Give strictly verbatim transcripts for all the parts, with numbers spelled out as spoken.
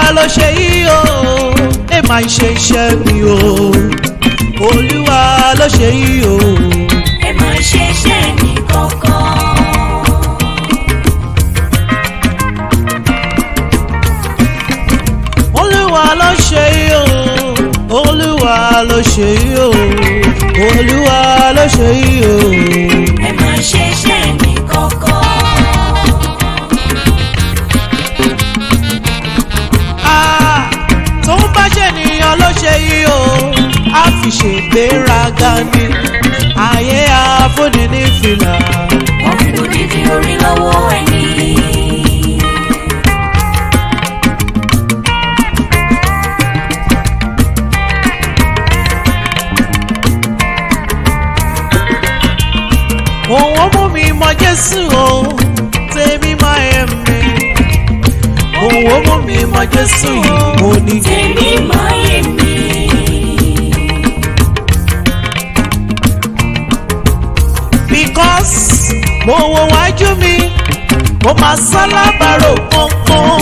ló ṣe yí o ẹ máa ń ṣe iṣẹ́ mi o olúwa ló ṣe yí o ẹ máa ń ṣe iṣẹ́ mi kankan. olúwa ló ṣe yí o olúwa ló ṣe yí o olúwa ló ṣe yí o ẹ máa ń ṣe iṣẹ́ mi kankan. tó ń bá ṣe ènìyàn ló ṣe yí o a fi ṣègbéraga ní ayé àfúnni ní fìlà. wọ́n fi òdìdí orí lọ́wọ́ ẹni. òun ó mú mi mọ Jésù o tèmi máa ẹ̀ mi. òun ó mú mi mọ Jésù yìí mo ní. tèmi máa ẹ̀ mi. because mo wo wájú mi mo máa sálábàárò kankan.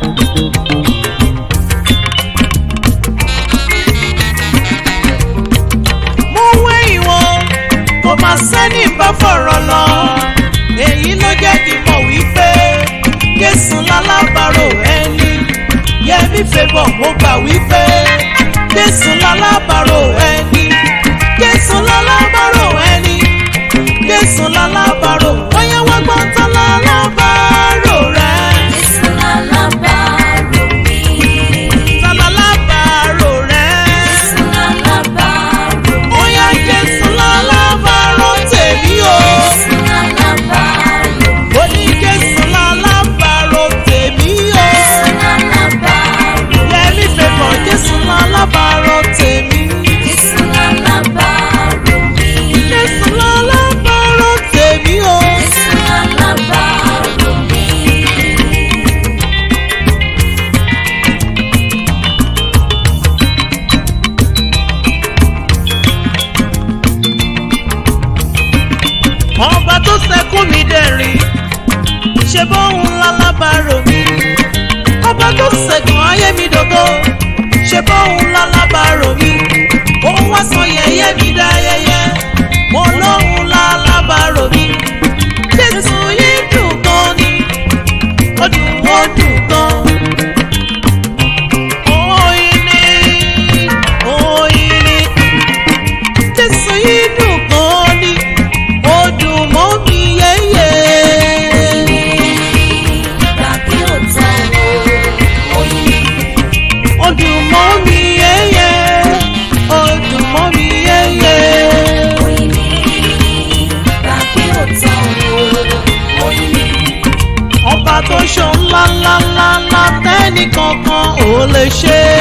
mo wẹ̀yìn wọn mo máa sẹ́ni bá fọ̀rọ̀ lọ. èyí ló jẹ́ kí n mọ̀ wípé Jésù lálábàárò ẹni. Yẹmí Favour mo gbà wípé Jésù lálábàárò ẹni. Jésù lálábàárò ẹni. Jésù lálábàárò bóyá wọ́n gbọ́n tán lálábàárò rẹ̀. Jésù lálábàárò mi. Lálábàárò rẹ̀. Jésù lálábàárò mi. Bóyá Jésù lálábàárò tèmi o. Jésù lálábàárò mi. Ó ní Jésù lálábàárò tèmi o. Jésù lálábàárò mi. Yẹmí Favour Jésù lálábàárò tèmi. Jésù lálábàárò mi. Jésù lálábàárò tèmi o. Jésù lálábàárò mi. Ọba tó sẹ́kún mi dẹ̀rìn ṣe bóun lálábàárò mi. Ọba tó sẹ̀gàn ayé mi dògo ṣe bóun lálábàárò mi. Òun wá sọ yẹ̀yẹ́ mi dá yẹ̀yẹ́ mo lóhun lálábàárò mi. Jésù yìí dùn gan ni ó dùn ó dùn gan. Oyin ni oyin ni Jésù yìí dùn gan ni ó dùn mọ́ mi yẹ́yẹ́. Gbà kí ó tán o, oyin. Ó dùn mọ́ mi yẹ́yẹ́ ó dùn mọ́ mi yẹ́yẹ́. Oyin ni. Gbà kí ó tán o, oyin ni. Ọba tó ṣe ńlá ńlá ńlá ńlá tẹ́nì kankan ò lè ṣe.